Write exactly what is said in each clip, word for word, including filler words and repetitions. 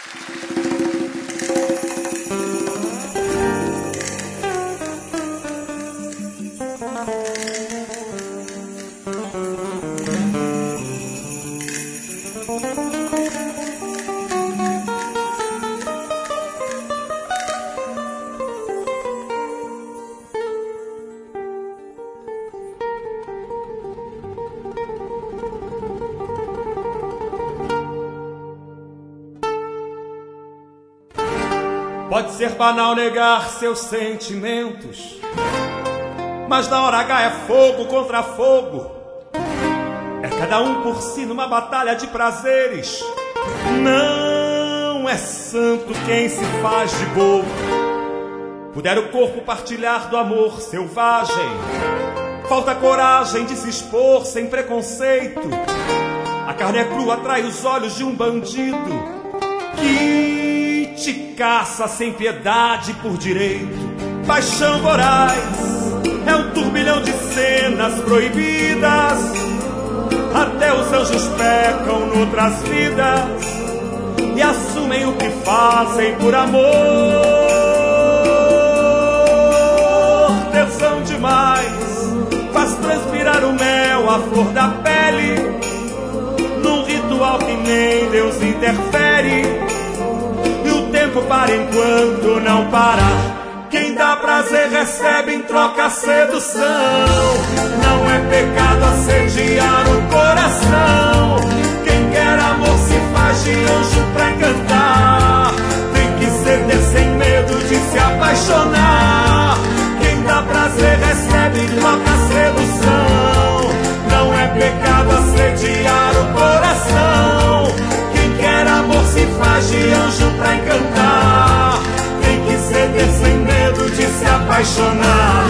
Pode ser banal negar seus sentimentos, mas na hora H é fogo contra fogo. É cada um por si numa batalha de prazeres. Não é santo quem se faz de bobo. Puder o corpo partilhar do amor selvagem, falta coragem de se expor sem preconceito. A carne é crua, atrai os olhos de um bandido que te caça sem piedade por direito. Paixão voraz é um turbilhão de cenas proibidas. Até os anjos pecam noutras vidas e assumem o que fazem por amor. Tesão demais faz transpirar o mel, a flor da pele, num ritual que nem Deus interfere. O tempo para enquanto não parar. Quem dá prazer recebe em troca a sedução. Não é pecado assediar o coração. Quem quer amor se faz de anjo pra encantar. Tem que ceder sem medo de se apaixonar. Quem dá prazer recebe em troca a sedução. Não é pecado assediar o coração. Quem quer amor se faz de anjo pra encantar. Tem que ceder sem medo de se apaixonar.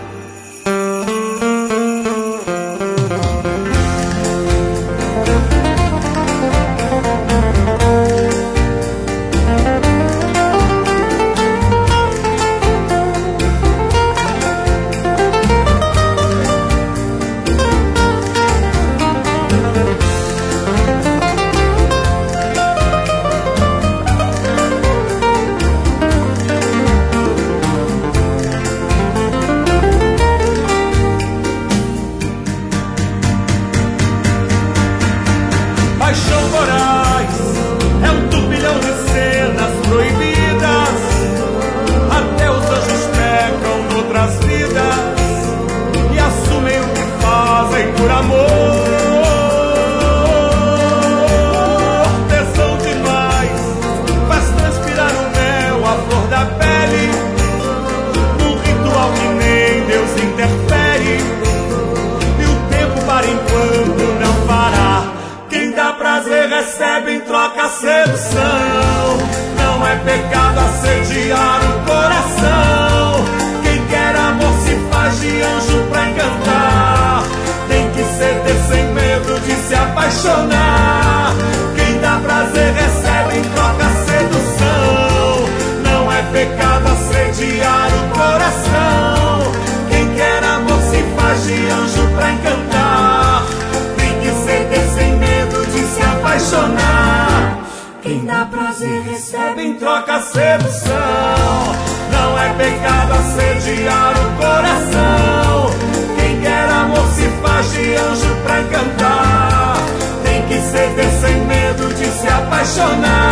Recebe em troca a sedução. Não é pecado assediar o coração. Quem quer amor se faz de anjo pra encantar. Tem que ceder sem medo de se apaixonar. Quem dá prazer recebe em troca a sedução. Não é pecado assediar o coração. Quem quer amor se faz de anjo pra encantar. Tem que ceder sem medo de se apaixonar. Quem dá prazer recebe em troca a sedução. Não é pecado assediar o coração. Quem quer amor se faz de anjo pra encantar. Tem que ceder sem medo de se apaixonar.